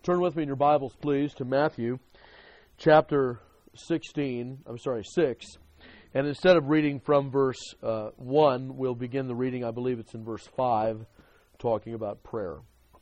Turn with me in your Bibles, please, to Matthew chapter 6. And instead of reading from verse 1, we'll begin the reading, I believe it's in verse 5, talking about prayer.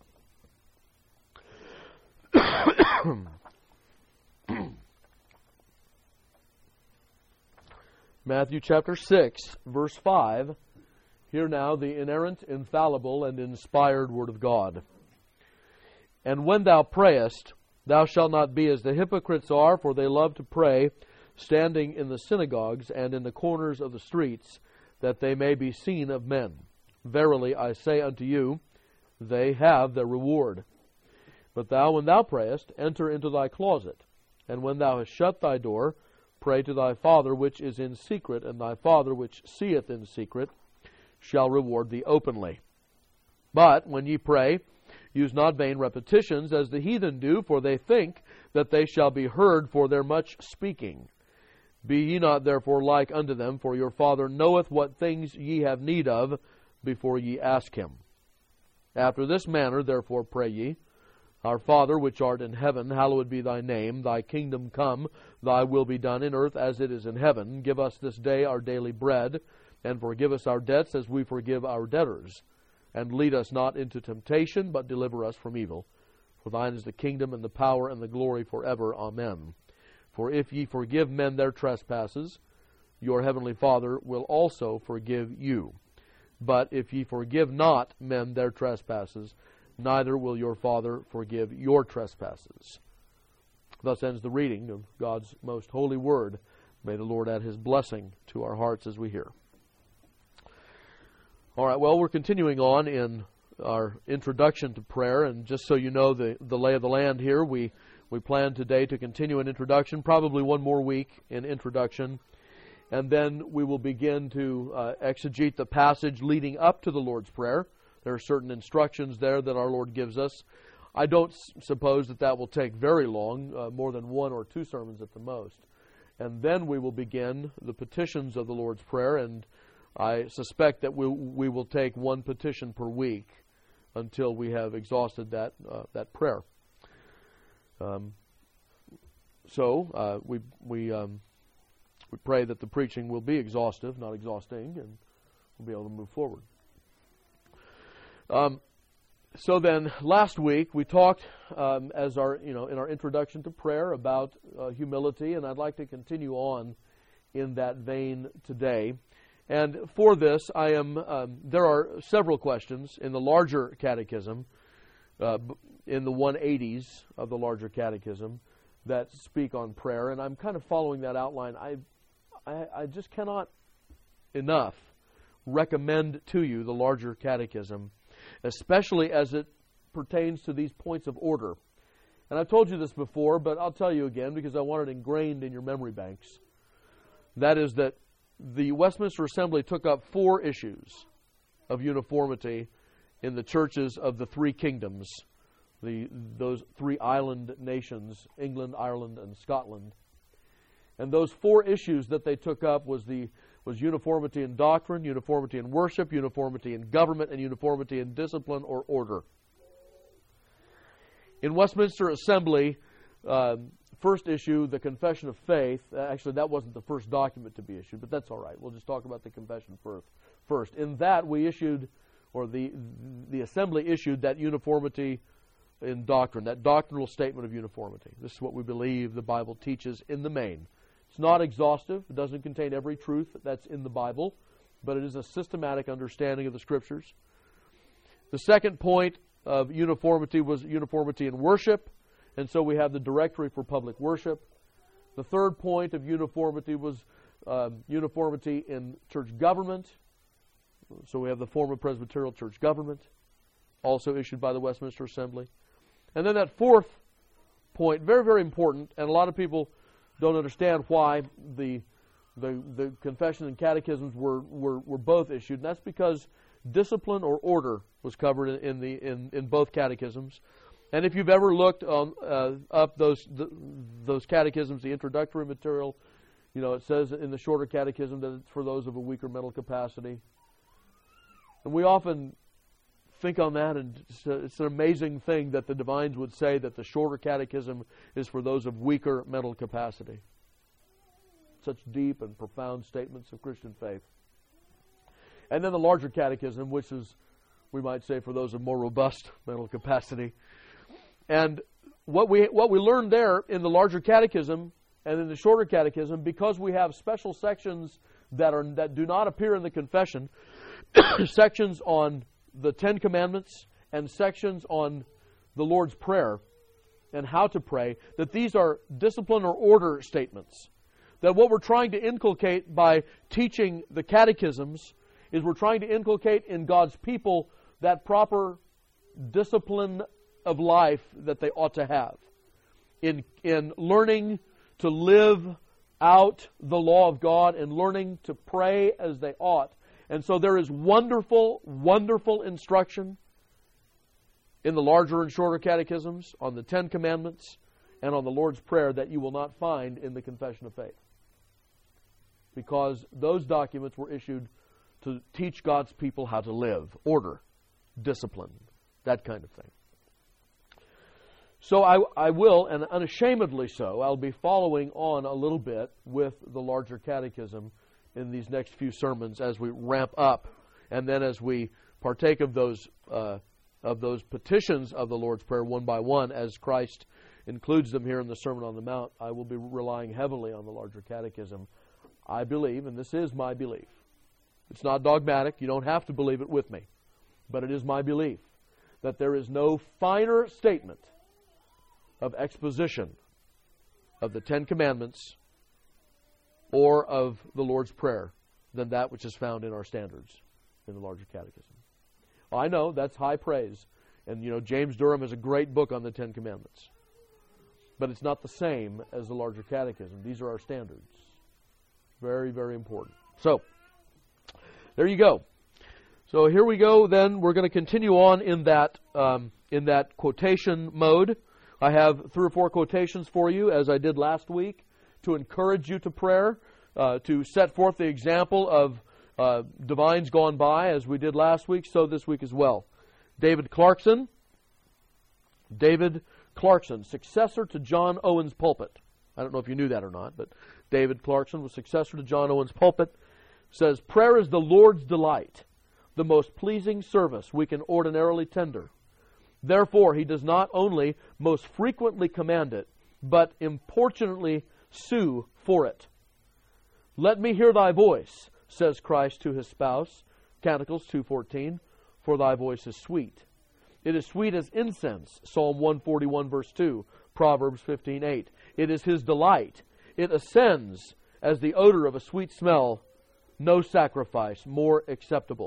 Matthew chapter 6, verse 5. Hear now the inerrant, infallible, and inspired Word of God. And when thou prayest, thou shalt not be as the hypocrites are, for they love to pray, standing in the synagogues and in the corners of the streets, that they may be seen of men. Verily I say unto you, they have their reward. But thou, when thou prayest, enter into thy closet, and when thou hast shut thy door, pray to thy Father which is in secret, and thy Father which seeth in secret shall reward thee openly. But when ye pray, use not vain repetitions, as the heathen do, for they think that they shall be heard for their much speaking. Be ye not therefore like unto them, for your Father knoweth what things ye have need of before ye ask Him. After this manner therefore pray ye, Our Father which art in heaven, hallowed be thy name. Thy kingdom come, thy will be done in earth as it is in heaven. Give us this day our daily bread, and forgive us our debts as we forgive our debtors. And lead us not into temptation, but deliver us from evil. For thine is the kingdom and the power and the glory forever. Amen. For if ye forgive men their trespasses, your heavenly Father will also forgive you. But if ye forgive not men their trespasses, neither will your Father forgive your trespasses. Thus ends the reading of God's most holy word. May the Lord add His blessing to our hearts as we hear. All right, well, we're continuing on in our introduction to prayer, and just so you know the lay of the land here, we plan today to continue an introduction, probably one more week in introduction, and then we will begin to exegete the passage leading up to the Lord's Prayer. There are certain instructions there that our Lord gives us. I don't suppose that will take very long, more than one or two sermons at the most. And then we will begin the petitions of the Lord's Prayer, and I suspect that we will take one petition per week until we have exhausted that prayer. We pray that the preaching will be exhaustive, not exhausting, and we'll be able to move forward. So then, last week we talked in our introduction to prayer about humility, and I'd like to continue on in that vein today. And for this, there are several questions in the larger catechism, in the 180s of the larger catechism, that speak on prayer. And I'm kind of following that outline. I just cannot enough recommend to you the larger catechism, especially as it pertains to these points of order. And I've told you this before, but I'll tell you again because I want it ingrained in your memory banks. That is that the Westminster Assembly took up 4 issues of uniformity in the churches of the 3 kingdoms, those 3 island nations, England, Ireland, and Scotland. And those 4 issues that they took up was uniformity in doctrine, uniformity in worship, uniformity in government, and uniformity in discipline or order. In Westminster Assembly, first issue, the Confession of Faith. Actually, that wasn't the first document to be issued, but that's all right. We'll just talk about the Confession first. In that, we issued, or the Assembly issued, that uniformity in doctrine, that doctrinal statement of uniformity. This is what we believe the Bible teaches in the main. It's not exhaustive. It doesn't contain every truth that's in the Bible, but it is a systematic understanding of the Scriptures. The second point of uniformity was uniformity in worship. And so we have the Directory for Public Worship. The third point of uniformity was uniformity in church government. So we have the form of Presbyterial church government, also issued by the Westminster Assembly. And then that fourth point, very, very important, and a lot of people don't understand why the confession and catechisms were both issued, and that's because discipline or order was covered in both catechisms. And if you've ever looked up those catechisms, the introductory material, it says in the shorter catechism that it's for those of a weaker mental capacity. And we often think on that, and it's an amazing thing that the divines would say that the shorter catechism is for those of weaker mental capacity. Such deep and profound statements of Christian faith. And then the larger catechism, which is, we might say, for those of more robust mental capacity. And what we learned there in the larger catechism and in the shorter catechism, because we have special sections that do not appear in the confession, sections on the Ten Commandments and sections on the Lord's Prayer and how to pray, that these are discipline or order statements. That what we're trying to inculcate by teaching the catechisms is we're trying to inculcate in God's people that proper discipline of life that they ought to have. In learning to live out the law of God and learning to pray as they ought. And so there is wonderful, wonderful instruction in the larger and shorter catechisms on the Ten Commandments and on the Lord's Prayer that you will not find in the Confession of Faith. Because those documents were issued to teach God's people how to live, order, discipline, that kind of thing. So I will, and unashamedly so, I'll be following on a little bit with the larger catechism in these next few sermons as we ramp up, and then as we partake of those petitions of the Lord's Prayer one by one, as Christ includes them here in the Sermon on the Mount. I will be relying heavily on the larger catechism. I believe, and this is my belief. It's not dogmatic. You don't have to believe it with me. But it is my belief that there is no finer statement of exposition of the Ten Commandments or of the Lord's Prayer than that which is found in our standards in the larger catechism. Well, I know that's high praise. And, James Durham has a great book on the Ten Commandments. But it's not the same as the larger catechism. These are our standards. Very, very important. So, there you go. So here we go then. We're going to continue on in that quotation mode. I have 3 or 4 quotations for you, as I did last week, to encourage you to prayer, to set forth the example of divines gone by, as we did last week, so this week as well. David Clarkson, successor to John Owen's pulpit. I don't know if you knew that or not, but David Clarkson was successor to John Owen's pulpit. Says, prayer is the Lord's delight, the most pleasing service we can ordinarily tender. Therefore, He does not only most frequently command it, but importunately sue for it. Let me hear thy voice, says Christ to His spouse, Canticles 2:14, for thy voice is sweet. It is sweet as incense, Psalm 141 verse 2, Proverbs 15:8. It is His delight. It ascends as the odor of a sweet smell, no sacrifice more acceptable.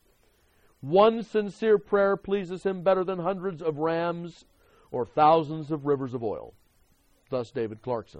One sincere prayer pleases Him better than hundreds of rams or thousands of rivers of oil. Thus David Clarkson.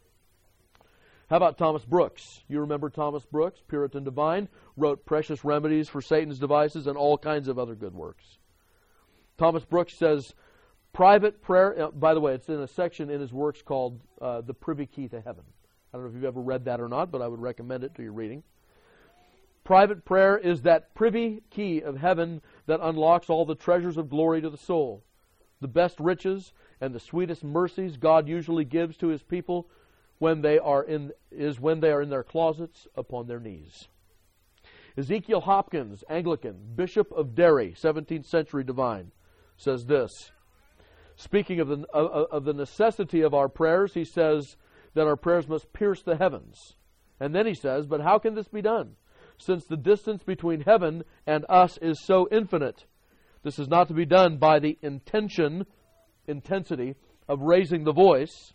How about Thomas Brooks? You remember Thomas Brooks, Puritan divine, wrote Precious Remedies for Satan's Devices and all kinds of other good works. Thomas Brooks says, private prayer, by the way, it's in a section in his works called The Privy Key to Heaven. I don't know if you've ever read that or not, but I would recommend it to your reading. Private prayer is that privy key of heaven that unlocks all the treasures of glory to the soul. The best riches and the sweetest mercies God usually gives to His people when they are in their closets upon their knees. Ezekiel Hopkins, Anglican, Bishop of Derry, 17th century divine, says this. Speaking of the necessity of our prayers, he says that our prayers must pierce the heavens. And then he says, but how can this be done? Since the distance between heaven and us is so infinite. This is not to be done by the intensity of raising the voice,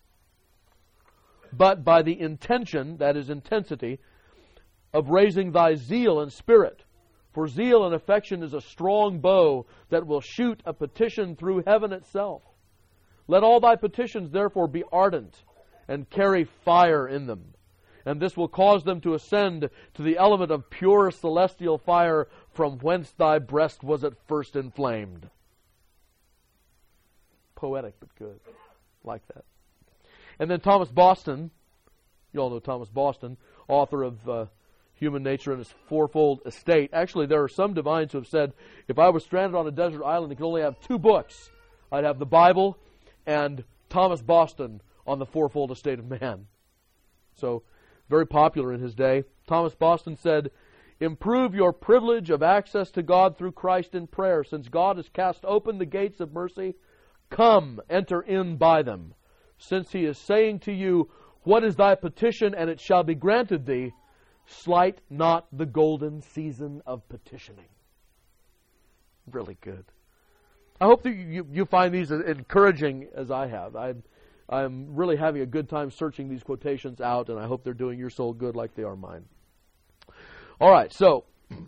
but by the intention, that is intensity, of raising thy zeal and spirit. For zeal and affection is a strong bow that will shoot a petition through heaven itself. Let all thy petitions therefore be ardent and carry fire in them. And this will cause them to ascend to the element of pure celestial fire from whence thy breast was at first inflamed. Poetic, but good. Like that. And then Thomas Boston, you all know Thomas Boston, author of human nature in its fourfold estate. Actually, there are some divines who have said, if I was stranded on a desert island and could only have 2 books, I'd have the Bible and Thomas Boston on the fourfold estate of man. So, very popular in his day. Thomas Boston said, improve your privilege of access to God through Christ in prayer. Since God has cast open the gates of mercy, come, enter in by them. Since He is saying to you, what is thy petition, and it shall be granted thee, slight not the golden season of petitioning. Really good. I hope that you find these as encouraging as I have. I'm really having a good time searching these quotations out, and I hope they're doing your soul good like they are mine. All right, so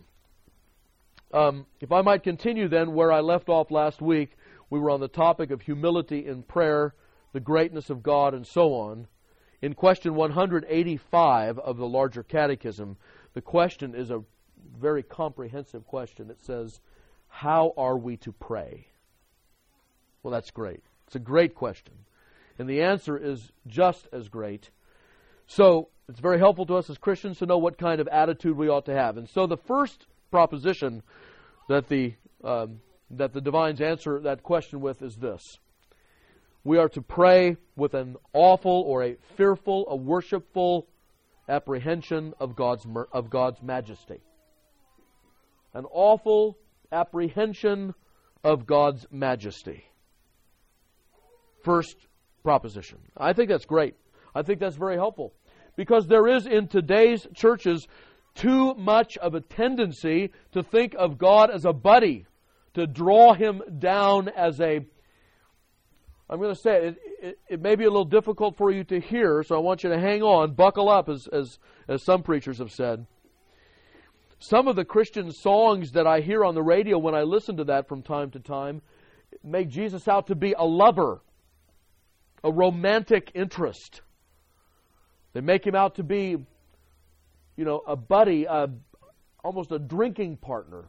if I might continue then where I left off last week, we were on the topic of humility in prayer, the greatness of God, and so on. In question 185 of the larger catechism, the question is a very comprehensive question. It says, how are we to pray? Well, that's great. It's a great question. And the answer is just as great. So, it's very helpful to us as Christians to know what kind of attitude we ought to have. And so the first proposition that the divines answer that question with is this. We are to pray with an awful or a fearful, a worshipful apprehension of God's majesty. An awful apprehension of God's majesty. First proposition. I think that's great. I think that's very helpful. Because there is in today's churches too much of a tendency to think of God as a buddy, to draw Him down as a... I'm going to say it may be a little difficult for you to hear, so I want you to hang on, buckle up, as some preachers have said. Some of the Christian songs that I hear on the radio when I listen to that from time to time make Jesus out to be a lover, a romantic interest. They make Him out to be, a buddy, almost a drinking partner.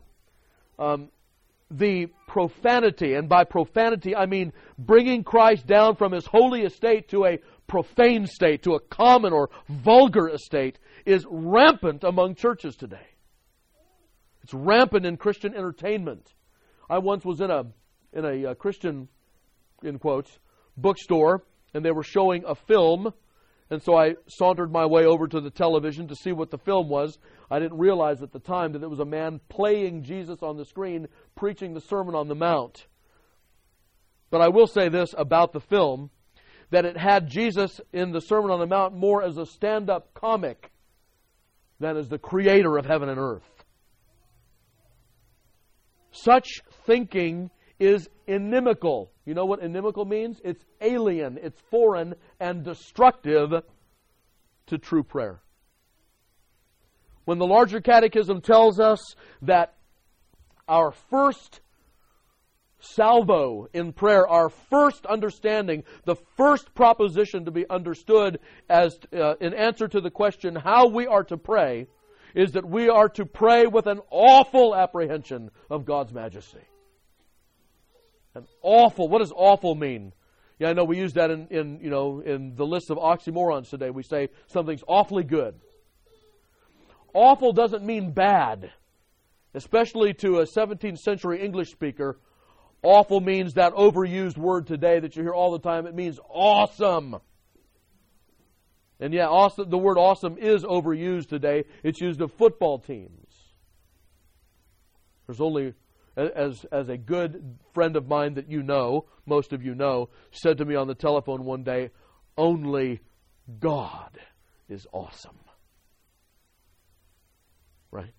The profanity, and by profanity I mean bringing Christ down from His holy estate to a profane state, to a common or vulgar estate, is rampant among churches today. It's rampant in Christian entertainment. I once was in a Christian, in quotes, bookstore, and they were showing a film. And so I sauntered my way over to the television to see what the film was. I didn't realize at the time that it was a man playing Jesus on the screen, preaching the Sermon on the Mount. But I will say this about the film, that it had Jesus in the Sermon on the Mount more as a stand-up comic than as the creator of heaven and earth. Such thinking is inimical. You know what inimical means? It's alien, it's foreign, and destructive to true prayer. When the larger catechism tells us that our first salvo in prayer, our first understanding, the first proposition to be understood as in answer to the question how we are to pray, is that we are to pray with an awful apprehension of God's majesty. An awful. What does awful mean? Yeah, I know we use that in the list of oxymorons today. We say something's awfully good. Awful doesn't mean bad. Especially to a 17th century English speaker, awful means that overused word today that you hear all the time. It means awesome. And yeah, awesome, the word awesome is overused today. It's used of football teams. There's only... As a good friend of mine that you know, most of you know, said to me on the telephone one day, only God is awesome. Right?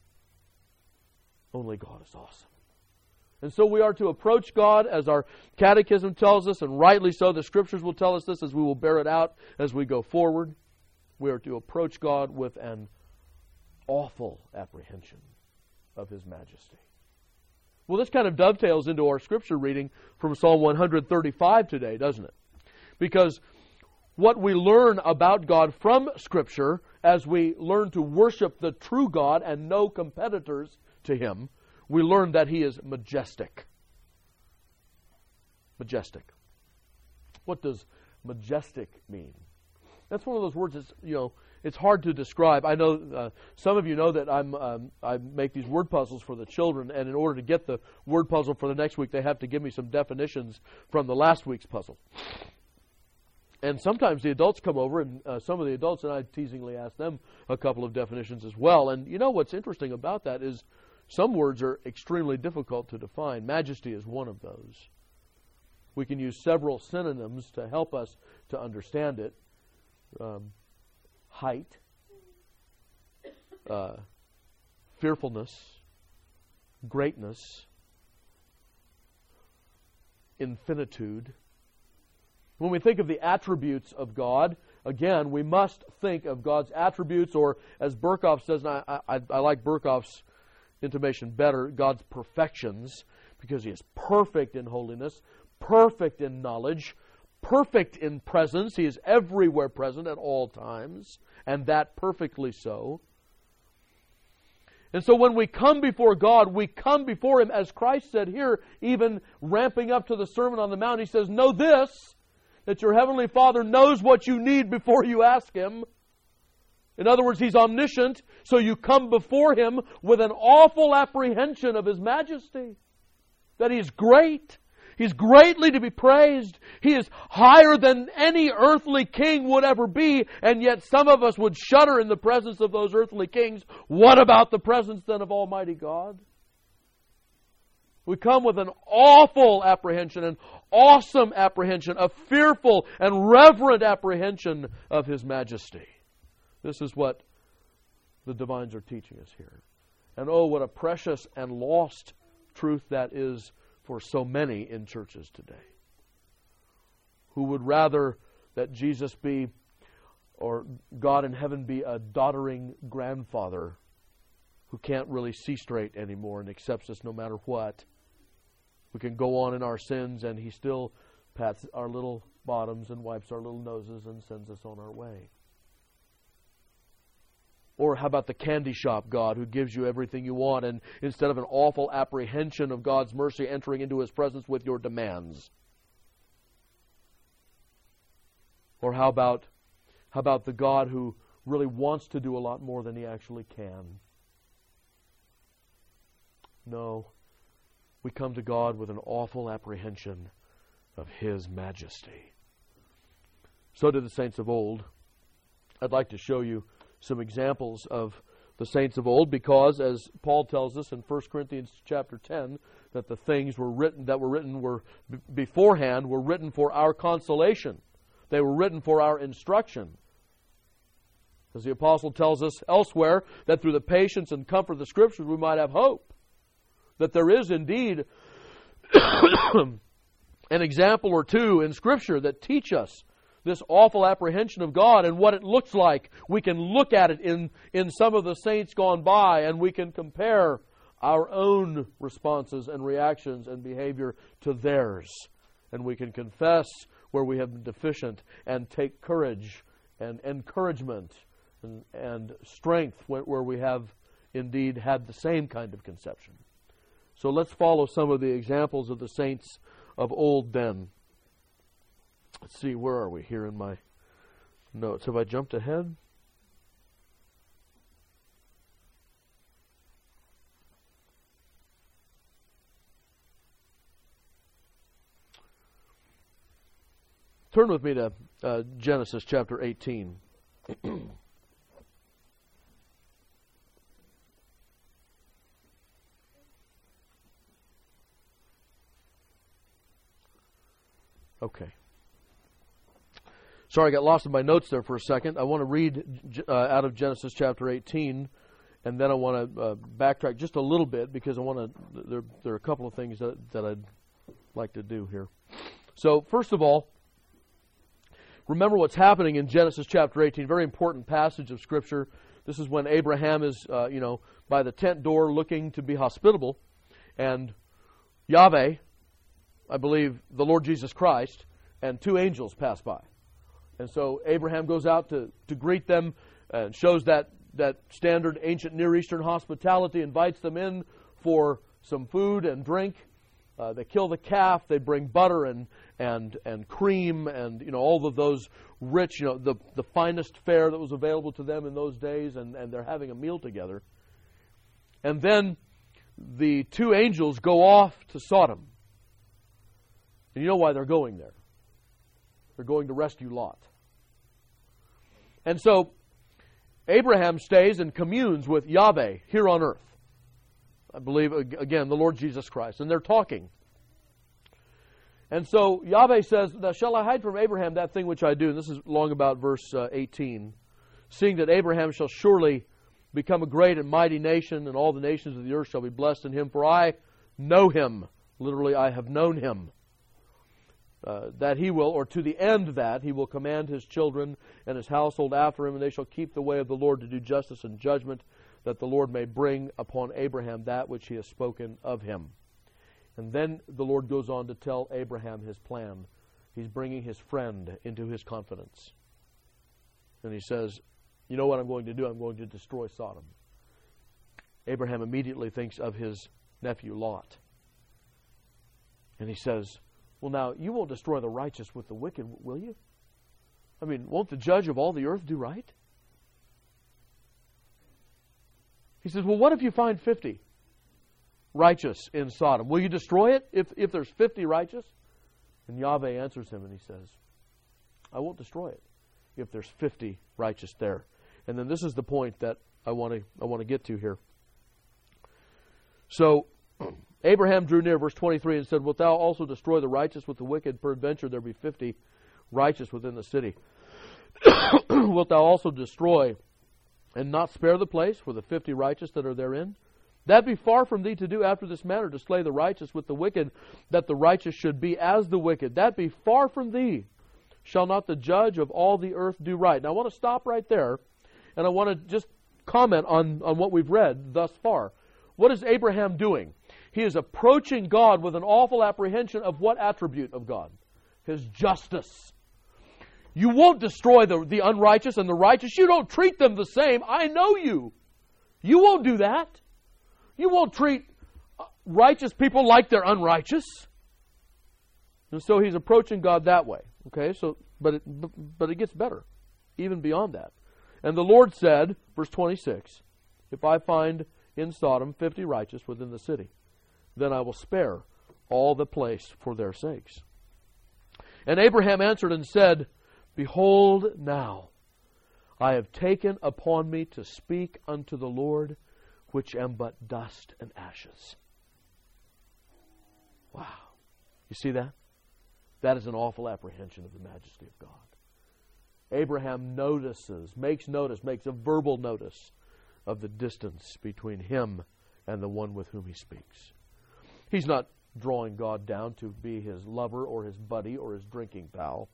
Only God is awesome. And so we are to approach God as our catechism tells us, and rightly so. The Scriptures will tell us this as we will bear it out as we go forward. We are to approach God with an awful apprehension of His majesty. Well, this kind of dovetails into our Scripture reading from Psalm 135 today, doesn't it? Because what we learn about God from Scripture as we learn to worship the true God and no competitors to Him, we learn that He is majestic. Majestic. What does majestic mean? That's one of those words that's, it's hard to describe. I know some of you know that I make these word puzzles for the children, and in order to get the word puzzle for the next week, they have to give me some definitions from the last week's puzzle. And sometimes the adults come over, and some of the adults, and I teasingly ask them a couple of definitions as well. And you know what's interesting about that is some words are extremely difficult to define. Majesty is one of those. We can use several synonyms to help us to understand it. Height, fearfulness, greatness, infinitude. When we think of the attributes of God, again, we must think of God's attributes, or as Berkhoff says, and I like Berkhoff's intimation better, God's perfections, because He is perfect in holiness, perfect in knowledge, perfect in presence. He is everywhere present at all times, and that perfectly so. And so when we come before God, we come before Him, as Christ said here, even ramping up to the Sermon on the Mount, He says, know this, that your Heavenly Father knows what you need before you ask Him. In other words, He's omniscient, so you come before Him with an awful apprehension of His majesty, that He is great. He's greatly to be praised. He is higher than any earthly king would ever be, and yet some of us would shudder in the presence of those earthly kings. What about the presence then of Almighty God? We come with an awful apprehension, an awesome apprehension, a fearful and reverent apprehension of His majesty. This is what the divines are teaching us here. And oh, what a precious and lost truth that is for so many in churches today, who would rather that Jesus be, or God in heaven be, a doddering grandfather who can't really see straight anymore and accepts us no matter what. We can go on in our sins and He still pats our little bottoms and wipes our little noses and sends us on our way. Or how about the candy shop God who gives you everything you want, and instead of an awful apprehension of God's mercy, entering into His presence with your demands? Or how about the God who really wants to do a lot more than He actually can? No, we come to God with an awful apprehension of His majesty. So did the saints of old. I'd like to show you some examples of the saints of old, because as Paul tells us in 1 Corinthians chapter 10, that the things that were written beforehand were written for our consolation. They were written for our instruction. As the apostle tells us elsewhere, that through the patience and comfort of the Scriptures we might have hope. That there is indeed an example or two in Scripture that teach us this awful apprehension of God and what it looks like. We can look at it in some of the saints gone by, and we can compare our own responses and reactions and behavior to theirs. And we can confess where we have been deficient and take courage and encouragement and strength where we have indeed had the same kind of conception. So let's follow some of the examples of the saints of old then. Let's see, where are we here in my notes? Have I jumped ahead? Turn with me to Genesis chapter 18. Okay. Sorry, I got lost in my notes there for a second. I want to read out of Genesis chapter 18, and then I want to backtrack just a little bit, because I want to. There are a couple of things that I'd like to do here. So, first of all, remember what's happening in Genesis chapter 18. Very important passage of Scripture. This is when Abraham is, by the tent door, looking to be hospitable, and Yahweh, I believe, the Lord Jesus Christ, and two angels pass by. And so Abraham goes out to greet them and shows that standard ancient Near Eastern hospitality, invites them in for some food and drink. They kill the calf. They bring butter and cream and all of those rich, the finest fare that was available to them in those days, and they're having a meal together. And then the two angels go off to Sodom. And you know why they're going there? They're going to rescue Lot. And so Abraham stays and communes with Yahweh here on earth. I believe, again, the Lord Jesus Christ. And they're talking. And so Yahweh says, "Now shall I hide from Abraham that thing which I do?" And this is long about verse 18. "Seeing that Abraham shall surely become a great and mighty nation, and all the nations of the earth shall be blessed in him. For I know him." Literally, I have known him. "That he will, or to the end that he will command his children and his household after him, and they shall keep the way of the Lord to do justice and judgment, that the Lord may bring upon Abraham that which he has spoken of him." And then the Lord goes on to tell Abraham his plan. He's bringing his friend into his confidence. And he says, "You know what I'm going to do? I'm going to destroy Sodom." Abraham immediately thinks of his nephew Lot. And he says, "Well, now, you won't destroy the righteous with the wicked, will you? I mean, won't the judge of all the earth do right?" He says, "Well, what if you find 50 righteous in Sodom? Will you destroy it if there's 50 righteous?" And Yahweh answers him and he says, "I won't destroy it if there's 50 righteous there." And then this is the point that I want to get to here. So Abraham drew near, verse 23, and said, "Wilt thou also destroy the righteous with the wicked? Peradventure there be 50 righteous within the city. Wilt thou also destroy and not spare the place for the 50 righteous that are therein? That be far from thee to do after this manner, to slay the righteous with the wicked, that the righteous should be as the wicked. That be far from thee. Shall not the judge of all the earth do right?" Now I want to stop right there, and I want to just comment on what we've read thus far. What is Abraham doing? He is approaching God with an awful apprehension of what attribute of God? His justice. You won't destroy the unrighteous and the righteous. You don't treat them the same. I know you. You won't do that. You won't treat righteous people like they're unrighteous. And so he's approaching God that way. Okay, so but it gets better, even beyond that. "And the Lord said," verse 26, "If I find in Sodom 50 righteous within the city, then I will spare all the place for their sakes. And Abraham answered and said, Behold now, I have taken upon me to speak unto the Lord, which am but dust and ashes." Wow. You see that? That is an awful apprehension of the majesty of God. Abraham makes a verbal notice of the distance between him and the one with whom he speaks. He's not drawing God down to be his lover or his buddy or his drinking pal.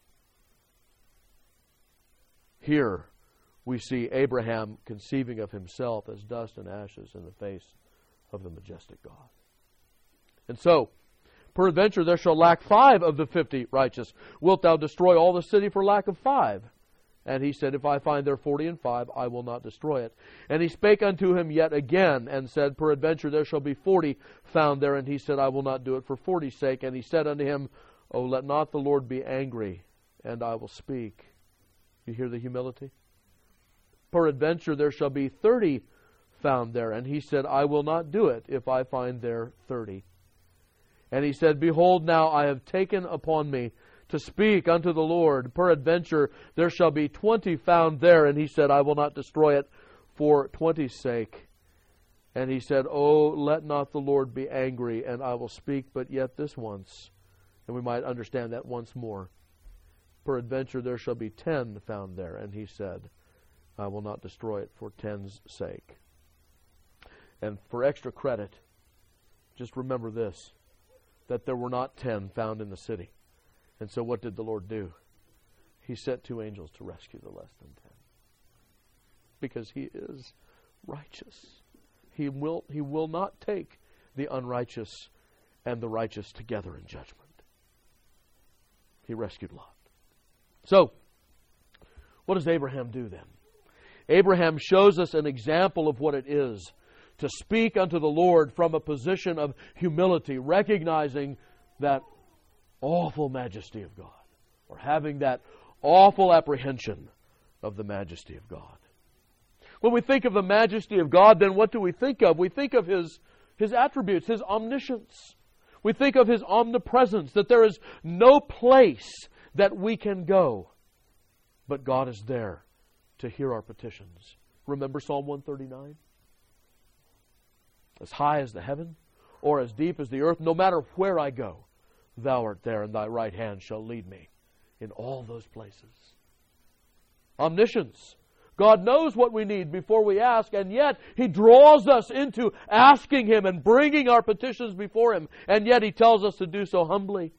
Here we see Abraham conceiving of himself as dust and ashes in the face of the majestic God. And so, "Peradventure there shall lack 5 of the 50 righteous. Wilt thou destroy all the city for lack of 5? And he said, If I find there 40 and 5, I will not destroy it. And he spake unto him yet again, and said, Peradventure there shall be 40 found there. And he said, I will not do it for 40's sake. And he said unto him, O let not the Lord be angry, and I will speak. You hear the humility? Peradventure there shall be 30 found there. And he said, I will not do it, if I find there 30. And he said, Behold, now I have taken upon me to speak unto the Lord. Peradventure there shall be 20 found there. And he said, I will not destroy it for 20's sake. And he said, Oh, let not the Lord be angry, and I will speak but yet this once. And we might understand that once more. Peradventure there shall be 10 found there. And he said, I will not destroy it for 10's sake. And for extra credit, just remember this, that there were not 10 found in the city. And so what did the Lord do? He sent 2 angels to rescue the less than 10. Because He is righteous. He will not take the unrighteous and the righteous together in judgment. He rescued Lot. So, what does Abraham do then? Abraham shows us an example of what it is to speak unto the Lord from a position of humility, recognizing that awful majesty of God, or having that awful apprehension of the majesty of God. When we think of the majesty of God, then what do we think of? We think of His attributes, His omniscience. We think of His omnipresence, that there is no place that we can go, but God is there to hear our petitions. Remember Psalm 139? As high as the heaven, or as deep as the earth, no matter where I go, Thou art there, and Thy right hand shall lead me in all those places. Omniscience. God knows what we need before we ask, and yet He draws us into asking Him and bringing our petitions before Him, and yet He tells us to do so humbly,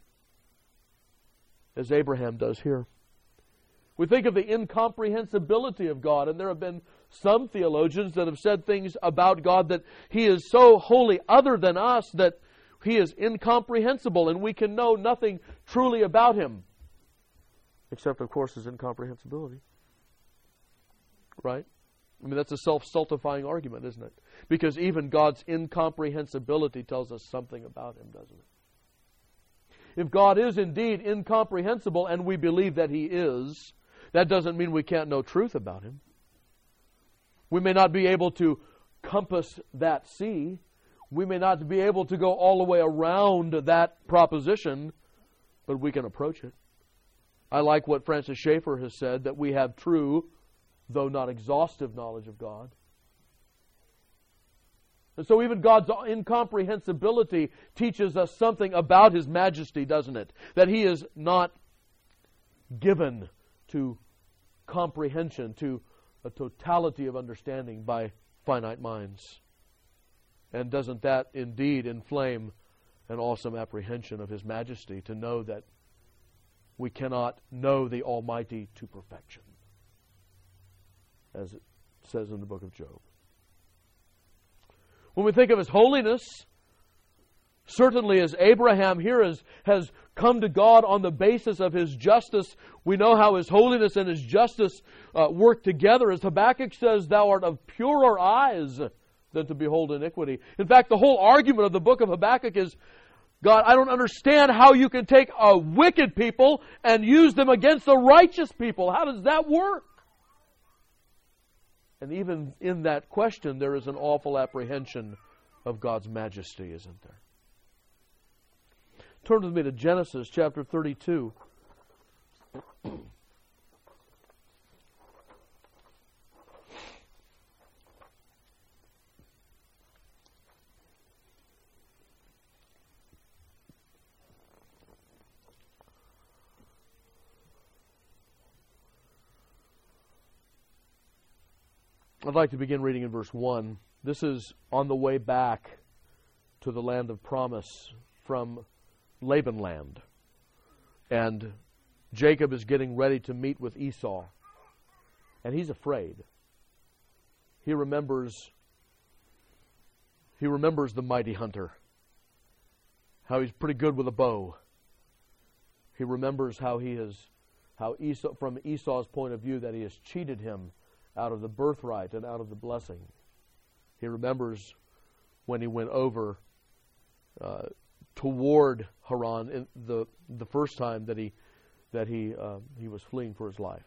as Abraham does here. We think of the incomprehensibility of God, and there have been some theologians that have said things about God that He is so wholly other than us that He is incomprehensible, and we can know nothing truly about Him, except, of course, His incomprehensibility. Right? I mean, that's a self-stultifying argument, isn't it? Because even God's incomprehensibility tells us something about Him, doesn't it? If God is indeed incomprehensible, and we believe that He is, that doesn't mean we can't know truth about Him. We may not be able to compass that sea. We may not be able to go all the way around that proposition, but we can approach it. I like what Francis Schaeffer has said, that we have true, though not exhaustive, knowledge of God. And so even God's incomprehensibility teaches us something about His majesty, doesn't it? That He is not given to comprehension, to a totality of understanding by finite minds. And doesn't that indeed inflame an awesome apprehension of His majesty, to know that we cannot know the Almighty to perfection, as it says in the book of Job. When we think of His holiness, certainly as Abraham here has come to God on the basis of His justice, we know how His holiness and His justice work together. As Habakkuk says, Thou art of purer eyes than to behold iniquity. In fact, the whole argument of the book of Habakkuk is, God, I don't understand how you can take a wicked people and use them against the righteous people. How does that work? And even in that question, there is an awful apprehension of God's majesty, isn't there? Turn with me to Genesis chapter 32. I'd like to begin reading in verse 1. This is on the way back to the land of promise from Laban land. And Jacob is getting ready to meet with Esau. And he's afraid. He remembers the mighty hunter. How he's pretty good with a bow. He remembers how Esau, from Esau's point of view, that he has cheated him out of the birthright and out of the blessing. He remembers when he went over toward Haran in the first time that he was fleeing for his life.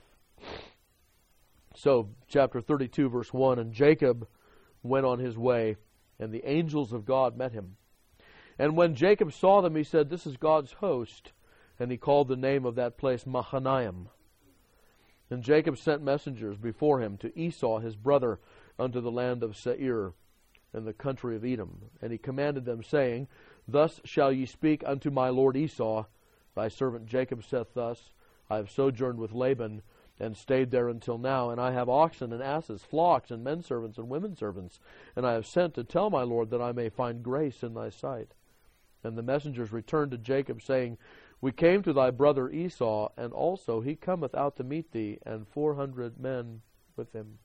So, chapter 32, verse 1, and Jacob went on his way, and the angels of God met him. And when Jacob saw them, he said, This is God's host. And he called the name of that place Mahanaim. And Jacob sent messengers before him to Esau his brother unto the land of Seir and the country of Edom. And he commanded them, saying, Thus shall ye speak unto my lord Esau. Thy servant Jacob saith thus, I have sojourned with Laban, and stayed there until now, and I have oxen and asses, flocks, and men servants and women servants. And I have sent to tell my lord that I may find grace in thy sight. And the messengers returned to Jacob, saying, We came to thy brother Esau, and also he cometh out to meet thee, and 400 men with him.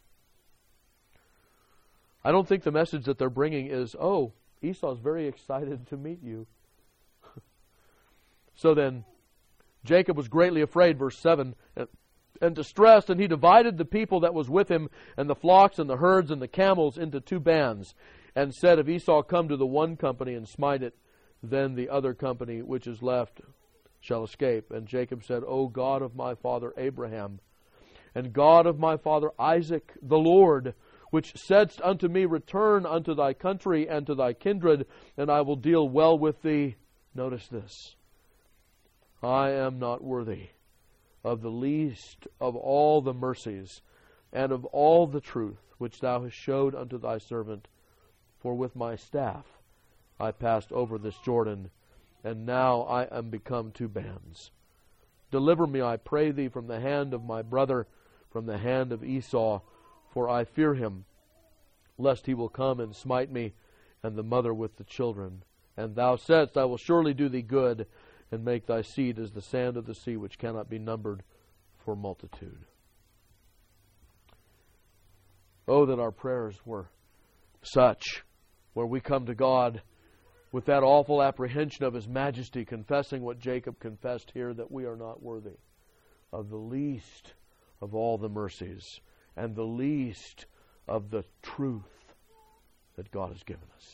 I don't think the message that they're bringing is, oh, Esau's very excited to meet you. So then, Jacob was greatly afraid, verse 7, and distressed, and he divided the people that was with him, and the flocks, and the herds, and the camels into 2 bands, and said, If Esau come to the one company and smite it, then the other company which is left shall escape. And Jacob said, O God of my father Abraham, and God of my father Isaac, the Lord, which saidst unto me, Return unto thy country and to thy kindred, and I will deal well with thee. Notice this. I am not worthy of the least of all the mercies and of all the truth which thou hast showed unto thy servant. For with my staff I passed over this Jordan, and now I am become 2 bands. Deliver me, I pray thee, from the hand of my brother, from the hand of Esau, for I fear him, lest he will come and smite me, and the mother with the children. And thou saidst, I will surely do thee good, and make thy seed as the sand of the sea, which cannot be numbered for multitude. Oh, that our prayers were such, where we come to God with that awful apprehension of His majesty, confessing what Jacob confessed here, that we are not worthy of the least of all the mercies and the least of the truth that God has given us.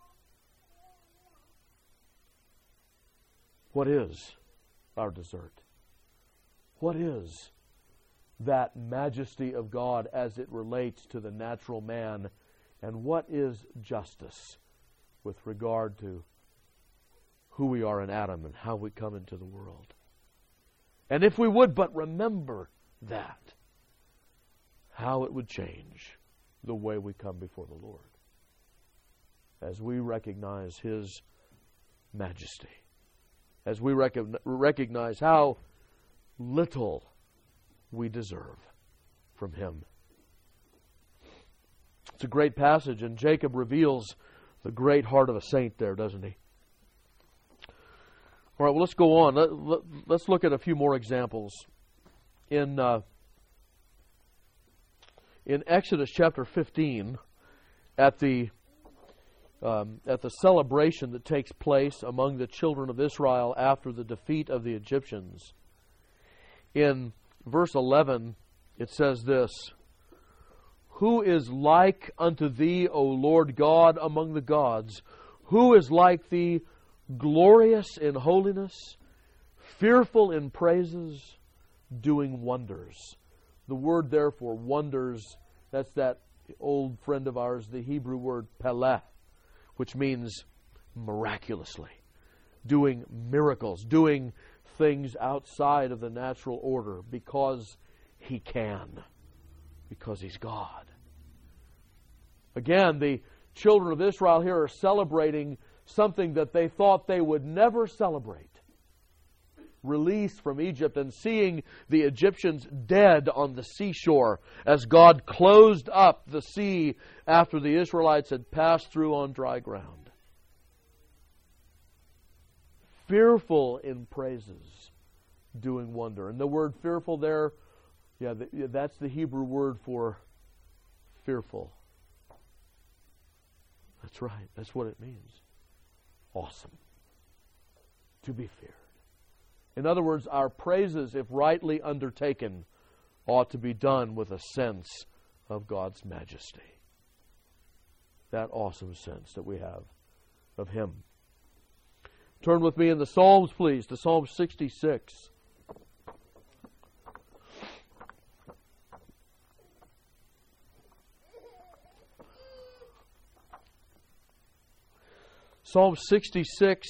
What is our desert? What is that majesty of God as it relates to the natural man? And what is justice with regard to who we are in Adam and how we come into the world? And if we would but remember that, how it would change the way we come before the Lord as we recognize His majesty, as we recognize how little we deserve from Him. It's a great passage, and Jacob reveals the great heart of a saint there, doesn't he? All right, well, let's go on. Let's look at a few more examples. In Exodus chapter 15, at the celebration that takes place among the children of Israel after the defeat of the Egyptians, in verse 11, it says this, Who is like unto thee, O Lord God, among the gods? Who is like thee, glorious in holiness, fearful in praises, doing wonders? The word there for wonders, that's that old friend of ours, the Hebrew word peleh, which means miraculously, doing miracles, doing things outside of the natural order because He can, because He's God. Again, the children of Israel here are celebrating something that they thought they would never celebrate. Release from Egypt and seeing the Egyptians dead on the seashore as God closed up the sea after the Israelites had passed through on dry ground. Fearful in praises, doing wonder. And the word fearful there, that's the Hebrew word for fearful. That's right. That's what it means. Awesome. To be feared. In other words, our praises, if rightly undertaken, ought to be done with a sense of God's majesty. That awesome sense that we have of Him. Turn with me in the Psalms, please, to Psalm 66. Psalm 66,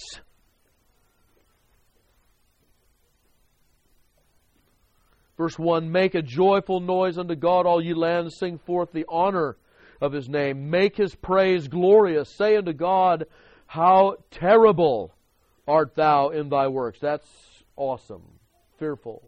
verse 1, Make a joyful noise unto God, all ye lands, sing forth the honor of His name. Make His praise glorious. Say unto God, how terrible art thou in thy works. That's awesome. Fearful.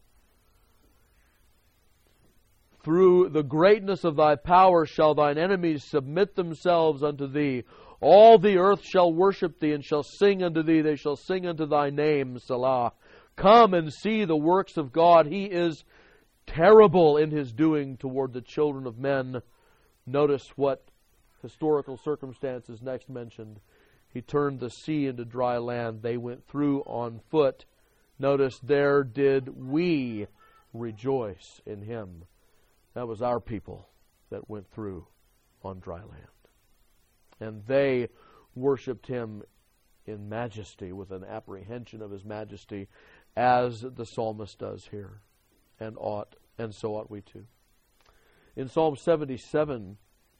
Through the greatness of thy power shall thine enemies submit themselves unto thee. All the earth shall worship thee, and shall sing unto thee. They shall sing unto thy name, Selah. Come and see the works of God. He is terrible in His doing toward the children of men. Notice what historical circumstances next mentioned. He turned the sea into dry land. They went through on foot. Notice, there did we rejoice in Him. That was our people that went through on dry land. And they worshiped Him in majesty, with an apprehension of His majesty, as the psalmist does here, and so ought we too. In Psalm 77,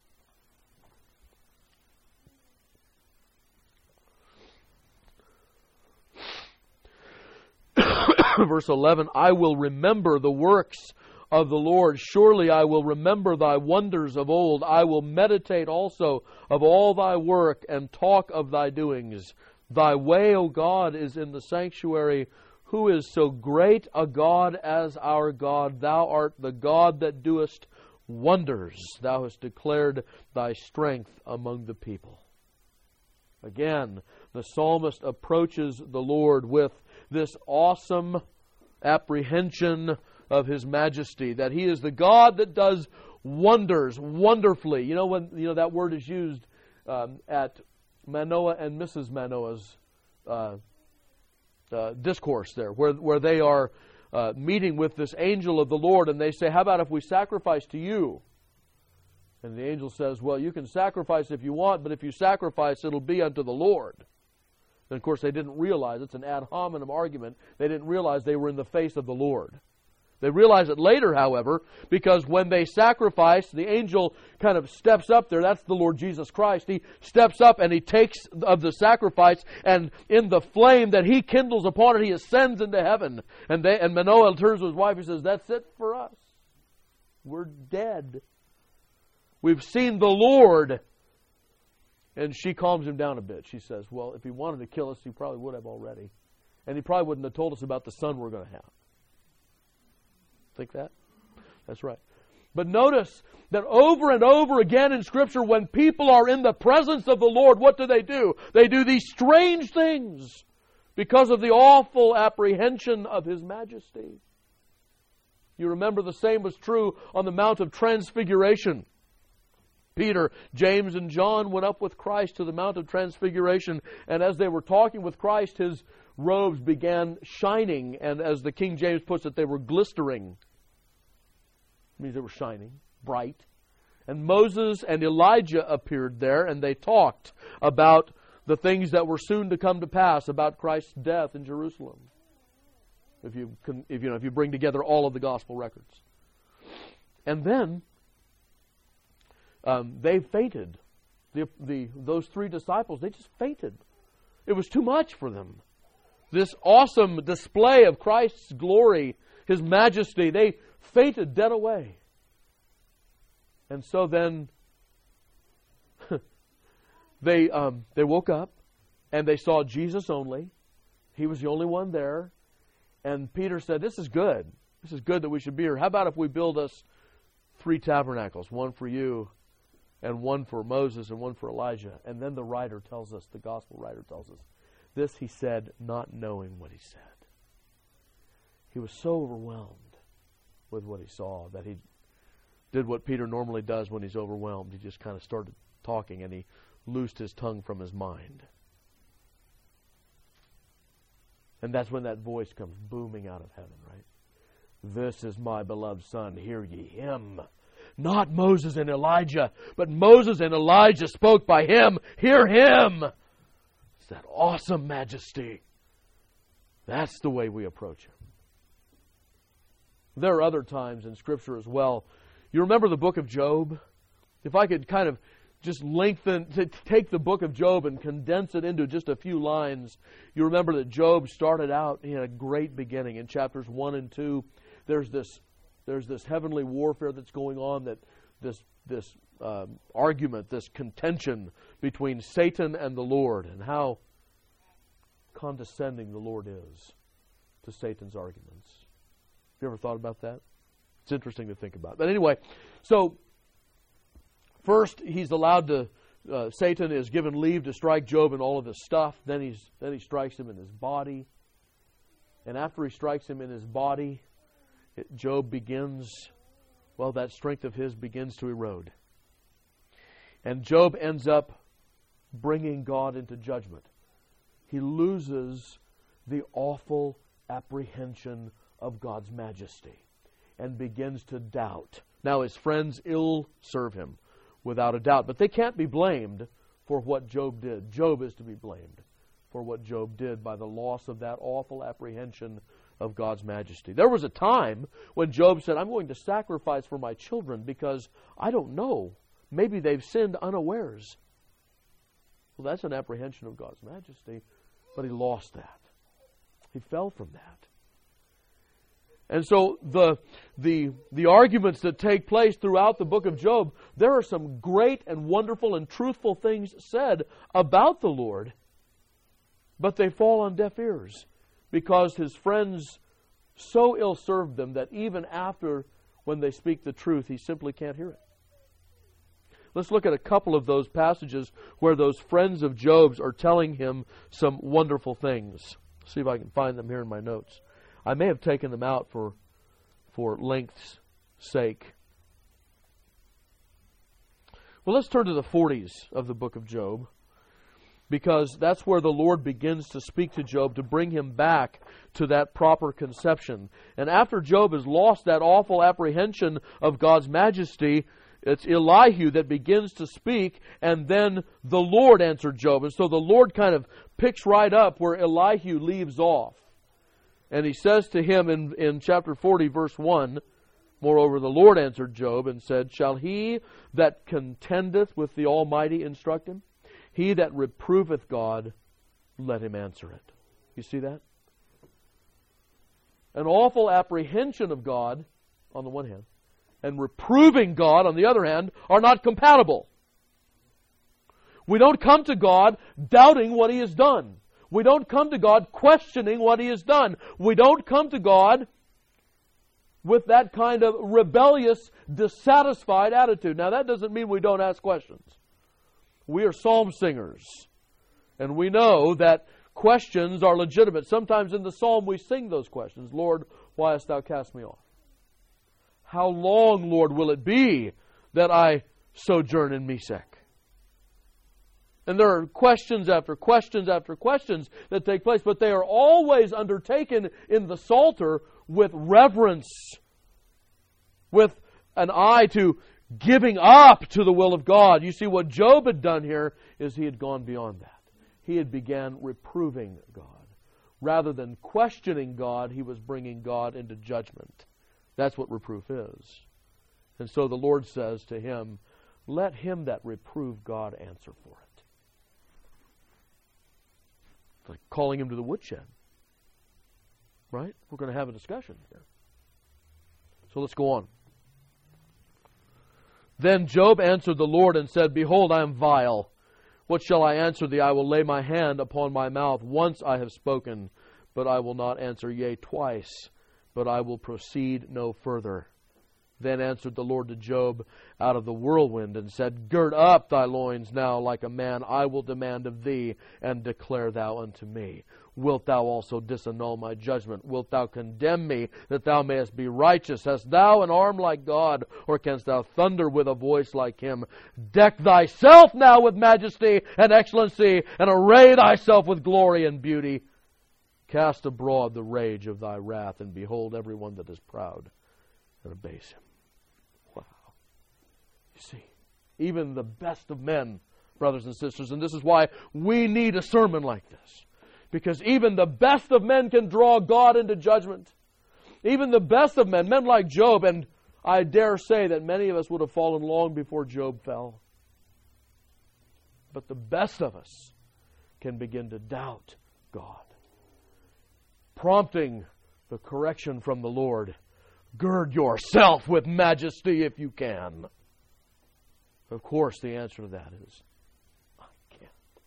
verse 11, I will remember the works of the Lord. Surely I will remember thy wonders of old. I will meditate also of all thy work and talk of thy doings. Thy way, O God, is in the sanctuary. Who is so great a God as our God? Thou art the God that doest wonders. Thou hast declared thy strength among the people. Again, the psalmist approaches the Lord with this awesome apprehension of His majesty, that He is the God that does wonders wonderfully. You know, when that word is used at Manoah and Mrs. Manoah's discourse there, where they are meeting with this angel of the Lord, and they say, how about if we sacrifice to you? And the angel says, well, you can sacrifice if you want, but if you sacrifice, it'll be unto the Lord. And of course, they didn't realize, it's an ad hominem argument, they didn't realize they were in the face of the Lord. They realize it later, however, because when they sacrifice, the angel kind of steps up there. That's the Lord Jesus Christ. He steps up and He takes of the sacrifice, and in the flame that He kindles upon it, He ascends into heaven. And Manoah turns to his wife and says, that's it for us. We're dead. We've seen the Lord. And she calms him down a bit. She says, well, if He wanted to kill us, He probably would have already. And He probably wouldn't have told us about the son we're going to have. Think that? That's right. But notice that over and over again in Scripture, when people are in the presence of the Lord, what do? They do these strange things because of the awful apprehension of His majesty. You remember the same was true on the Mount of Transfiguration. Peter, James, and John went up with Christ to the Mount of Transfiguration, and as they were talking with Christ, His robes began shining, and as the King James puts it, they were glistering. It means they were shining, bright. And Moses and Elijah appeared there, and they talked about the things that were soon to come to pass, about Christ's death in Jerusalem. If you bring together all of the gospel records. And then they fainted. Those three disciples, they just fainted. It was too much for them. This awesome display of Christ's glory, His majesty, they fainted dead away. And so then they woke up and they saw Jesus only. He was the only one there. And Peter said, this is good. This is good that we should be here. How about if we build us 3 tabernacles, one for you and one for Moses and one for Elijah? And then the writer tells us, the gospel writer tells us, this he said not knowing what he said. He was so overwhelmed with what he saw that he did what Peter normally does when he's overwhelmed. He just kind of started talking and he loosed his tongue from his mind. And that's when that voice comes booming out of heaven, right? This is my beloved Son, hear ye Him. Not Moses and Elijah, but Moses and Elijah spoke by Him. Hear Him. It's that awesome majesty. That's the way we approach Him. There are other times in Scripture as well. You remember the book of Job? If I could kind of just take the book of Job and condense it into just a few lines. You remember that Job started out, he had a great beginning. In chapters 1 and 2, there's this heavenly warfare that's going on, that this argument, this contention between Satan and the Lord, and how condescending the Lord is to Satan's arguments. Have you ever thought about that? It's interesting to think about. But anyway, so first he's allowed to, Satan is given leave to strike Job and all of his stuff. Then he strikes him in his body. And after he strikes him in his body, Job begins, that strength of his begins to erode. And Job ends up bringing God into judgment. He loses the awful apprehension of God's majesty. and begins to doubt. Now his friends ill serve him, without a doubt. But they can't be blamed for what Job did. Job is to be blamed for what Job did by the loss of that awful apprehension of God's majesty. There was a time when Job said, I'm going to sacrifice for my children because I don't know. Maybe they've sinned unawares. Well, that's an apprehension of God's majesty, but he lost that. He fell from that. And so the arguments that take place throughout the book of Job, there are some great and wonderful and truthful things said about the Lord, but they fall on deaf ears because his friends so ill-served them that even after, when they speak the truth, he simply can't hear it. Let's look at a couple of those passages where those friends of Job's are telling him some wonderful things. See if I can find them here in my notes. I may have taken them out for length's sake. Well, let's turn to the 40s of the book of Job, because that's where the Lord begins to speak to Job to bring him back to that proper conception. And after Job has lost that awful apprehension of God's majesty, it's Elihu that begins to speak, and then the Lord answered Job. And so the Lord kind of picks right up where Elihu leaves off. And he says to him in chapter 40, verse 1, Moreover, the Lord answered Job and said, Shall he that contendeth with the Almighty instruct him? He that reproveth God, let him answer it. You see that? An awful apprehension of God, on the one hand, and reproving God, on the other hand, are not compatible. We don't come to God doubting what He has done. We don't come to God questioning what He has done. We don't come to God with that kind of rebellious, dissatisfied attitude. Now, that doesn't mean we don't ask questions. We are psalm singers, and we know that questions are legitimate. Sometimes in the psalm we sing those questions. Lord, why hast thou cast me off? How long, Lord, will it be that I sojourn in Mesech? And there are questions after questions after questions that take place, but they are always undertaken in the Psalter with reverence, with an eye to giving up to the will of God. You see, what Job had done here is he had gone beyond that. He had began reproving God. Rather than questioning God, he was bringing God into judgment. That's what reproof is. And so the Lord says to him, let him that reprove God answer for it. It's like calling him to the woodshed. Right? We're going to have a discussion here. So let's go on. Then Job answered the Lord and said, Behold, I am vile. What shall I answer thee? I will lay my hand upon my mouth. Once I have spoken, but I will not answer. Yea, twice, but I will proceed no further. Then answered the Lord to Job out of the whirlwind and said, Gird up thy loins now like a man. I will demand of thee, and declare thou unto me. Wilt thou also disannul my judgment? Wilt thou condemn me, that thou mayest be righteous? Hast thou an arm like God, or canst thou thunder with a voice like him? Deck thyself now with majesty and excellency, and array thyself with glory and beauty. Cast abroad the rage of thy wrath, and behold every one that is proud, and abase him. Wow. You see, even the best of men, brothers and sisters, and this is why we need a sermon like this. Because even the best of men can draw God into judgment. Even the best of men, men like Job, and I dare say that many of us would have fallen long before Job fell. But the best of us can begin to doubt God. Prompting the correction from the Lord, gird yourself with majesty if you can. Of course, the answer to that is, I can't.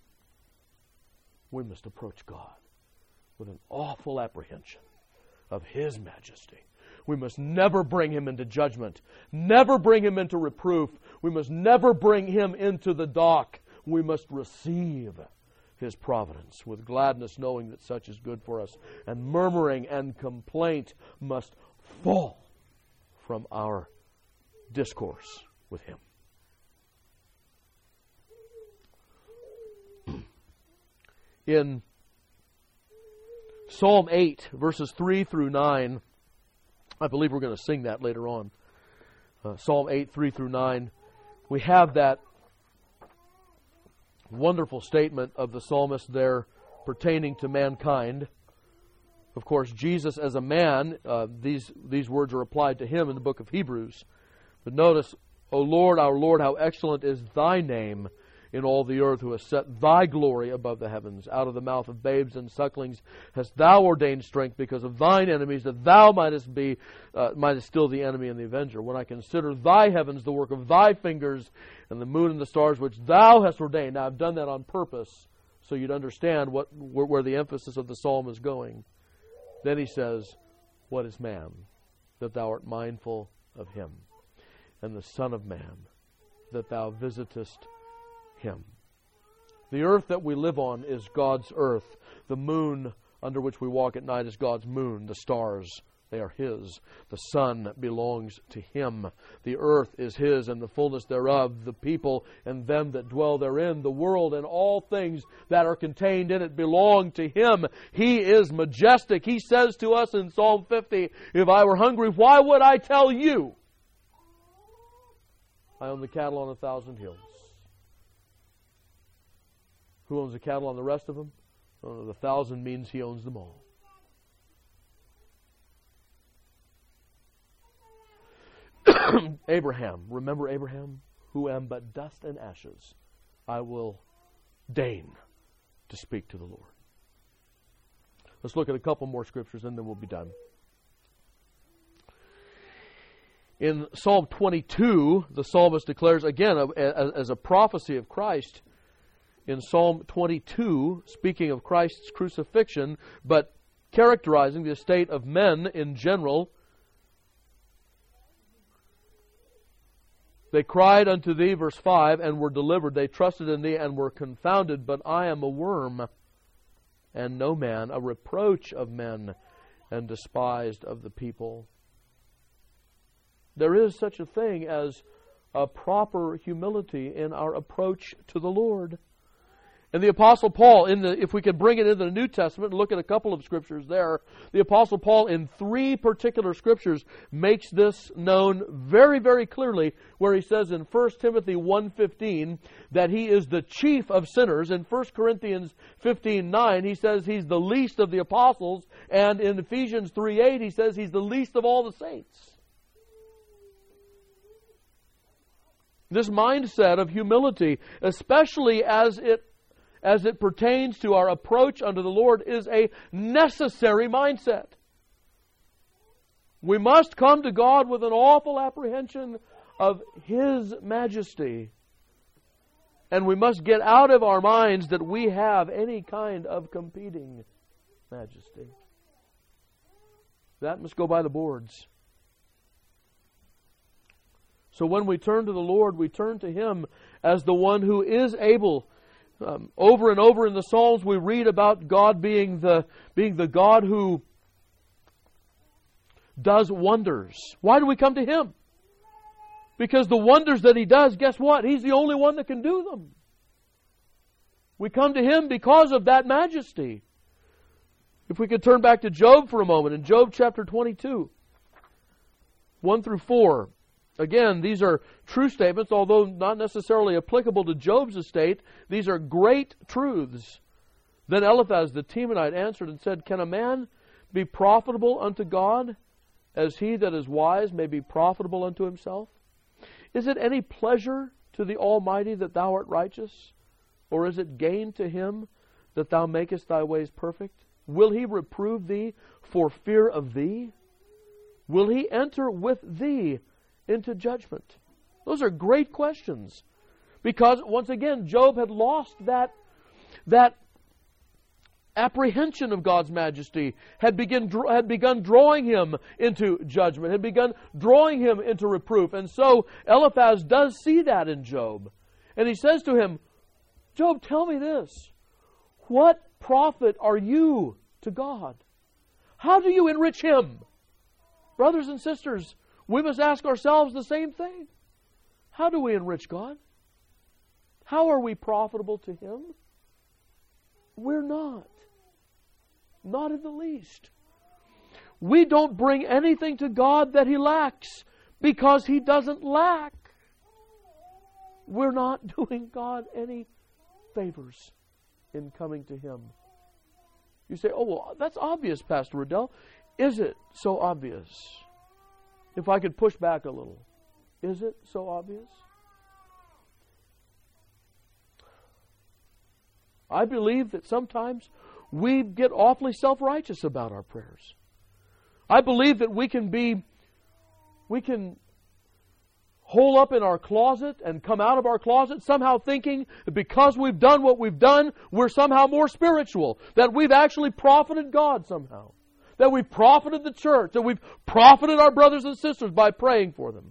We must approach God with an awful apprehension of His majesty. We must never bring Him into judgment, never bring Him into reproof. We must never bring Him into the dock. We must receive His providence with gladness, knowing that such is good for us. And murmuring and complaint must fall from our discourse with Him. In Psalm 8, verses 3 through 9, I believe we're going to sing that later on. Psalm 8, 3 through 9. We have that wonderful statement of the psalmist there pertaining to mankind. Of course, Jesus as a man, these words are applied to him in the book of Hebrews. But notice, O Lord, our Lord, how excellent is thy name in all the earth, who has set thy glory above the heavens. Out of the mouth of babes and sucklings hast thou ordained strength because of thine enemies, that thou mightest still the enemy and the avenger. When I consider thy heavens, the work of thy fingers, and the moon and the stars which thou hast ordained. Now, I've done that on purpose so you'd understand where the emphasis of the psalm is going. Then he says, what is man, that thou art mindful of him, and the Son of Man, that thou visitest him. The earth that we live on is God's earth. The moon under which we walk at night is God's moon. The stars, they are His. The sun belongs to Him. The earth is His and the fullness thereof, the people and them that dwell therein. The world and all things that are contained in it belong to Him. He is majestic. He says to us in Psalm 50, if I were hungry, why would I tell you? I own the cattle on 1,000 hills. Who owns the cattle on the rest of them? The 1,000 means He owns them all. Abraham, remember Abraham? Who am but dust and ashes, I will deign to speak to the Lord. Let's look at a couple more scriptures and then we'll be done. In Psalm 22, the psalmist declares, again, as a prophecy of Christ, in Psalm 22, speaking of Christ's crucifixion, but characterizing the estate of men in general, they cried unto thee, verse 5, and were delivered. They trusted in thee and were confounded, but I am a worm and no man, a reproach of men and despised of the people. There is such a thing as a proper humility in our approach to the Lord. And the Apostle Paul, if we could bring it into the New Testament and look at a couple of scriptures there, the Apostle Paul in 3 particular scriptures makes this known very, very clearly, where he says in 1 Timothy 1:15 that he is the chief of sinners. In 1 Corinthians 15:9 he says he's the least of the apostles. And in Ephesians 3:8 he says he's the least of all the saints. This mindset of humility, especially as it pertains to our approach unto the Lord, is a necessary mindset. We must come to God with an awful apprehension of His majesty. And we must get out of our minds that we have any kind of competing majesty. That must go by the boards. So when we turn to the Lord, we turn to Him as the one who is able. Over and over in the Psalms we read about God being the God who does wonders. Why do we come to Him? Because the wonders that He does, guess what? He's the only one that can do them. We come to Him because of that majesty. If we could turn back to Job for a moment, in Job chapter 22, 1 through 4. Again, these are true statements, although not necessarily applicable to Job's estate. These are great truths. Then Eliphaz the Temanite answered and said, can a man be profitable unto God, as he that is wise may be profitable unto himself? Is it any pleasure to the Almighty that thou art righteous? Or is it gain to Him that thou makest thy ways perfect? Will He reprove thee for fear of thee? Will He enter with thee into judgment? Those are great questions. Because, once again, Job had lost that apprehension of God's majesty, had begun drawing him into judgment, had begun drawing him into reproof. And so Eliphaz does see that in Job. And he says to him, Job, tell me this. What profit are you to God? How do you enrich Him? Brothers and sisters, we must ask ourselves the same thing. How do we enrich God? How are we profitable to Him? We're not. Not in the least. we don't bring anything to God that He lacks, because He doesn't lack. We're not doing God any favors in coming to Him. You say, oh, well, that's obvious, Pastor Riddell. Is it so obvious? If I could push back a little. Is it so obvious? I believe that sometimes we get awfully self-righteous about our prayers. I believe that we can hole up in our closet and come out of our closet somehow thinking that because we've done what we've done, we're somehow more spiritual. That we've actually profited God somehow. That we've profited the church. That we've profited our brothers and sisters by praying for them.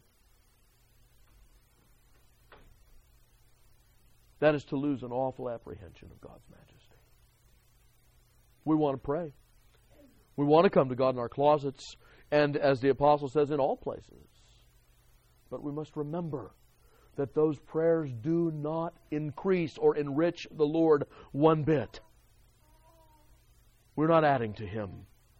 That is to lose an awful apprehension of God's majesty. We want to pray. We want to come to God in our closets, and as the apostle says, in all places. But we must remember that those prayers do not increase or enrich the Lord one bit. We're not adding to Him.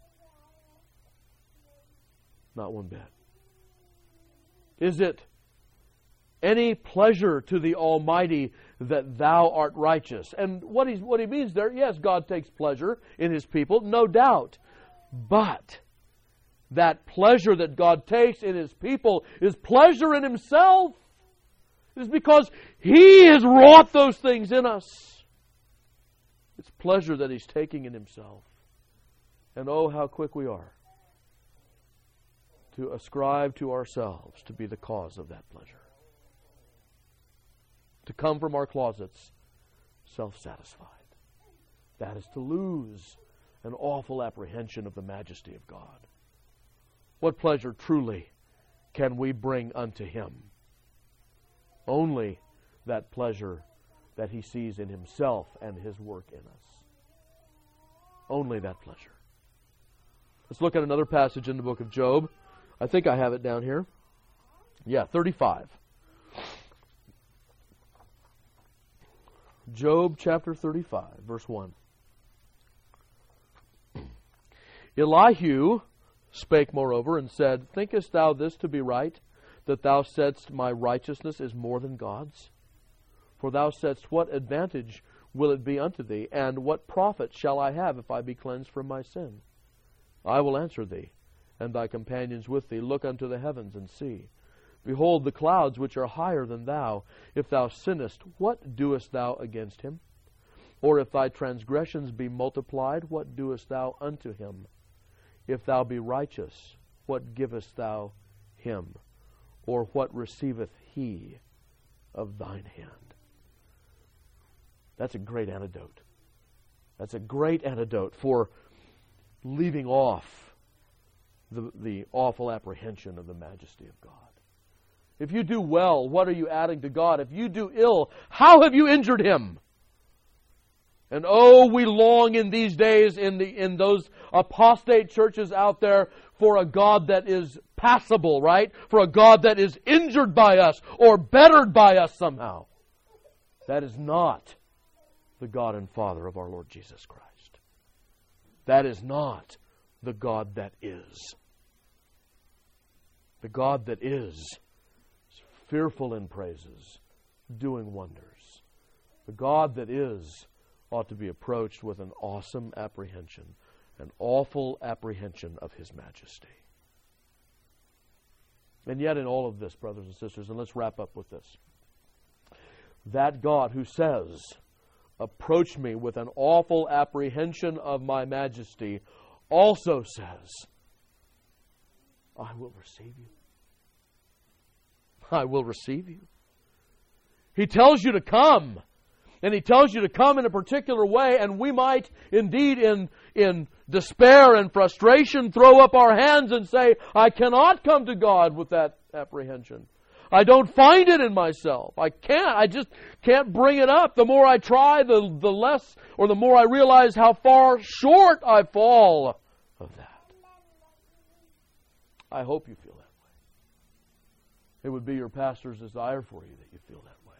Not one bit. Is it any pleasure to the Almighty that thou art righteous? And what he means there, yes, God takes pleasure in His people, no doubt. But that pleasure that God takes in His people is pleasure in Himself. It is because He has wrought those things in us. It's pleasure that He's taking in Himself. And oh, how quick we are to ascribe to ourselves to be the cause of that pleasure. To come from our closets self-satisfied. That is to lose an awful apprehension of the majesty of God. What pleasure truly can we bring unto Him? Only that pleasure that He sees in Himself and His work in us. Only that pleasure. Let's look at another passage in the book of Job. I think I have it down here. Yeah, 35. Job chapter 35, verse 1. Elihu spake moreover and said, Thinkest thou this to be right, that thou saidst, My righteousness is more than God's? For thou saidst, What advantage will it be unto thee, and what profit shall I have if I be cleansed from my sin? I will answer thee, and thy companions with thee. Look unto the heavens and see. Behold the clouds which are higher than thou. If thou sinnest, what doest thou against him? Or if thy transgressions be multiplied, what doest thou unto him? If thou be righteous, what givest thou him? Or what receiveth he of thine hand? That's a great antidote. That's a great antidote for leaving off the awful apprehension of the majesty of God. If you do well, what are you adding to God? If you do ill, how have you injured Him? And oh, we long in these days in those apostate churches out there for a God that is passable, right? For a God that is injured by us or bettered by us somehow. That is not the God and Father of our Lord Jesus Christ. That is not the God that is. The God that is fearful in praises, doing wonders. The God that is ought to be approached with an awesome apprehension, an awful apprehension of His majesty. And yet in all of this, brothers and sisters, and let's wrap up with this, that God who says, approach me with an awful apprehension of my majesty, also says, I will receive you. I will receive you. He tells you to come. And He tells you to come in a particular way, and we might indeed in despair and frustration throw up our hands and say, I cannot come to God with that apprehension. I don't find it in myself. I just can't bring it up. The more I try, the less, or the more I realize how far short I fall of that. I hope you feel that way. It would be your pastor's desire for you that you feel that way.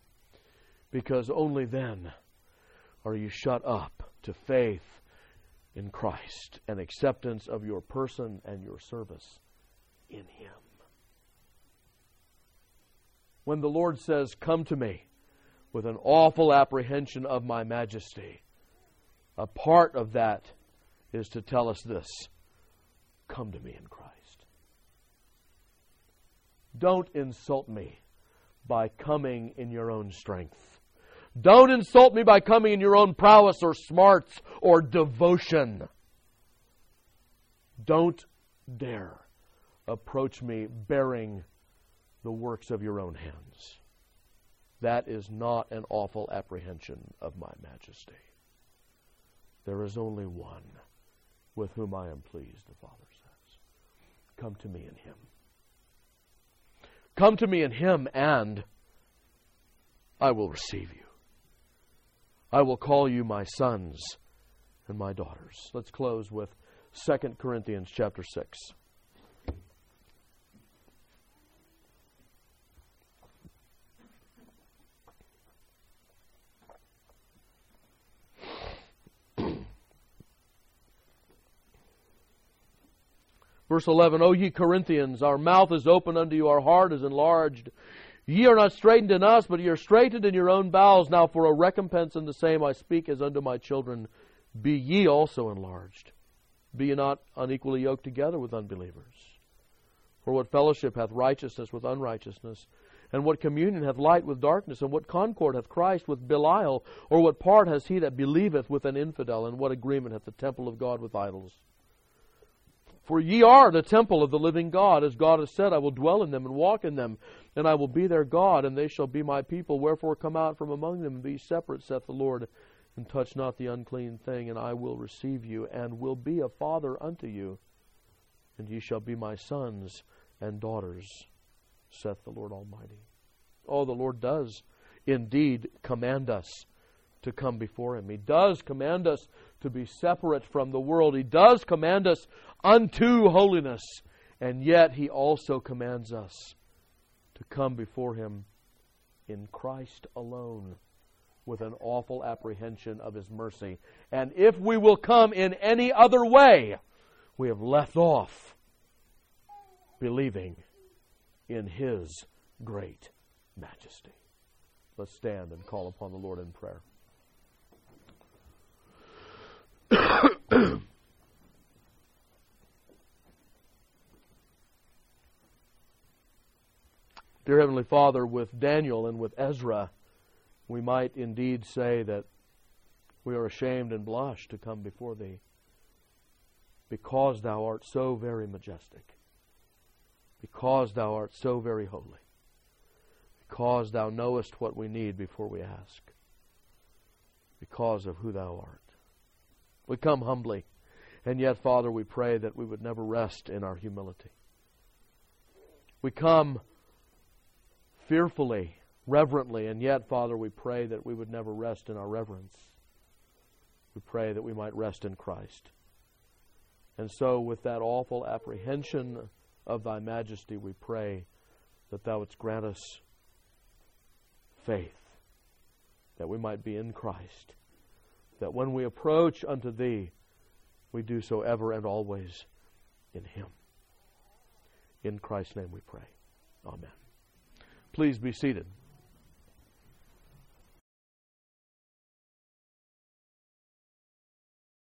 Because only then are you shut up to faith in Christ, and acceptance of your person and your service in Him. When the Lord says, "Come to me," with an awful apprehension of my majesty, a part of that is to tell us this: come to me in Christ. Don't insult me by coming in your own strength. Don't insult me by coming in your own prowess or smarts or devotion. Don't dare approach me bearing the works of your own hands. That is not an awful apprehension of my majesty. There is only one with whom I am pleased, the Father says. Come to me in Him. Come to me in Him, and I will receive you. I will call you my sons and my daughters. Let's close with 2 Corinthians chapter 6. Verse 11, O ye Corinthians, our mouth is open unto you, our heart is enlarged. Ye are not straitened in us, but ye are straitened in your own bowels. Now for a recompense in the same I speak as unto my children. Be ye also enlarged. Be ye not unequally yoked together with unbelievers. For what fellowship hath righteousness with unrighteousness? And what communion hath light with darkness? And what concord hath Christ with Belial? Or what part has he that believeth with an infidel? And what agreement hath the temple of God with idols? For ye are the temple of the living God. As God has said, I will dwell in them and walk in them, and I will be their God, and they shall be my people. Wherefore come out from among them and be separate, saith the Lord, and touch not the unclean thing, and I will receive you, and will be a father unto you, and ye shall be my sons and daughters, saith the Lord Almighty. Oh, the Lord does indeed command us to come before Him. He does command us to be separate from the world. He does command us unto holiness. And yet He also commands us to come before Him in Christ alone, with an awful apprehension of His mercy. And if we will come in any other way, we have left off believing in His great majesty. Let's stand and call upon the Lord in prayer. Dear Heavenly Father, with Daniel and with Ezra, we might indeed say that we are ashamed and blush to come before Thee, because Thou art so very majestic, because Thou art so very holy, because Thou knowest what we need before we ask, because of who Thou art. We come humbly, and yet, Father, we pray that we would never rest in our humility. We come fearfully, reverently, and yet, Father, we pray that we would never rest in our reverence. We pray that we might rest in Christ. And so, with that awful apprehension of Thy majesty, we pray that Thou wouldst grant us faith, that we might be in Christ, that when we approach unto Thee, we do so ever and always in Him. In Christ's name we pray. Amen. Please be seated.